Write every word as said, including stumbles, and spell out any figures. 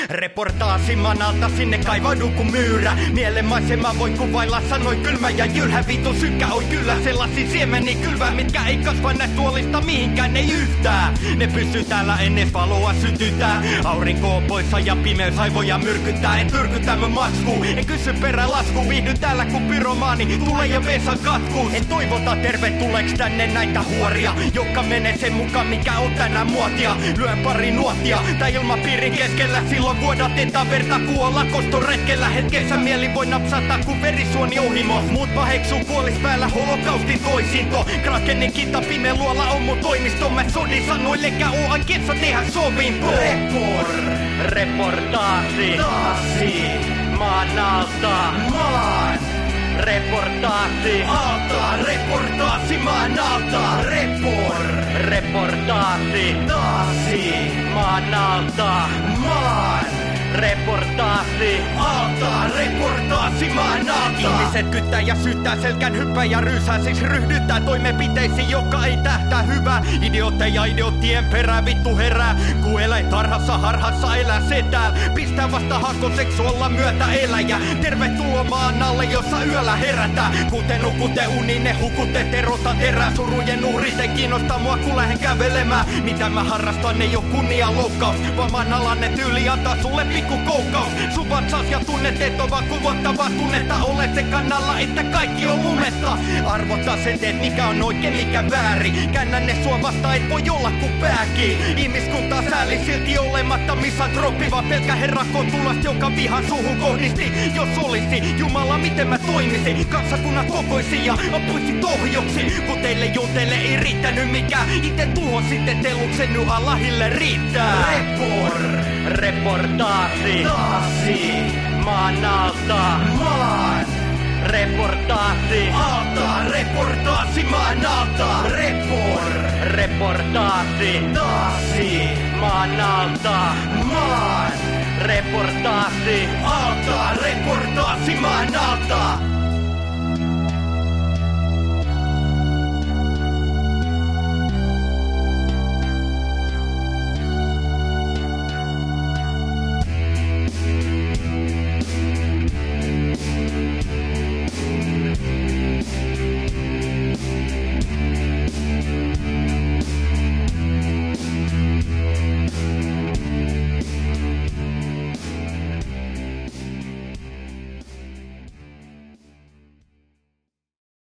Reportaasi manalta sinne kaivaudu kun myyrä. Mielenmaisema voi kuvailla, sanoi kylmä ja jylhä. Vitu sykkä on kyllä sellaisia siemeni kylvää, mitkä ei kasva näistä tuolista mihinkään ei yhtään. Ne pysyy täällä ennen valoa sytytää. Aurinko on poissa ja pimeys aivoja myrkyttää. En tyrkytä mä matsku, en kysy perälasku. Viihdyn täällä kun pyromaani tulee ja vesa katkuus. En toivota tervetulleeksi tänne näitä huoria, jotka menee sen mukaan mikä on tänään muotia. Lyön pari nuottia tää ilmapiirin keskellä. Silloin vuodatetaan verta kuolla kostoretkellä. Hetkessä mieli voi napsata kun verisuoni ohimo. Muut paheksuu kuolis päällä holokaustin toisinto. Krakenin kinta pime luola on mun toimisto. Mä sodin sanoillekä oo aikeessa tehdä sovinto. Repor, reportaasi, taasi, maan alta, maan. Reportaasi alta, reportaasi maan alta. Repor, reportaasi, taasi, maan alta, maan. Reportaasi alta, reportaasi maan alta. Ihmiset kyttää ja syyttää selkän hyppää ja ryysää. Siis ryhdytään toimenpiteisiin, joka ei tähtää hyvää. Idiootteja idioottien perään vittu herää. Ku eläin tarhassa harhassa elää se täällä. Pistää vasta hakko seksuaalla myötä eläjä. Tervetuloa maan alle, jossa yöllä herätään. Kuten nukutte uniin, ne hukutte terotan terää. Surujen uhrit ei kiinnosta mua kun lähden kävelemään. Mitä mä harrastan ei oo kunnia loukkaus, vaan maan alanne tyyli antaa sulle pikku koukkaus. Sun vatsas ja tunnet et on vaan kuvottavaa tunnetta. Olet se kannalla, että kaikki on lumetta. Arvottaa sen teet mikä on oikein mikä väärin. Käännän ne sua vasta et voi olla ku pääkin. Ihmiskuntaa sääli silti olematta misantrooppi. Vaan pelkä herra kontulast joka vihan suhun kohdisti. Jos olisi Jumala miten mä toimisin. Kansakunnat kokoisi ja ampuisi tohjoksi. Kun teille junteille ei riittänyt mikään. Ite tuho sitten teluksen nyt Allahille riittää. Repor, reportaasi, taasi, maan alta, maan. Reportaasi alta, reportaasi maan alta. Repor, reportaasi, taasi, maan alta, maan. Reportaasi alta, reportaasi maan alta.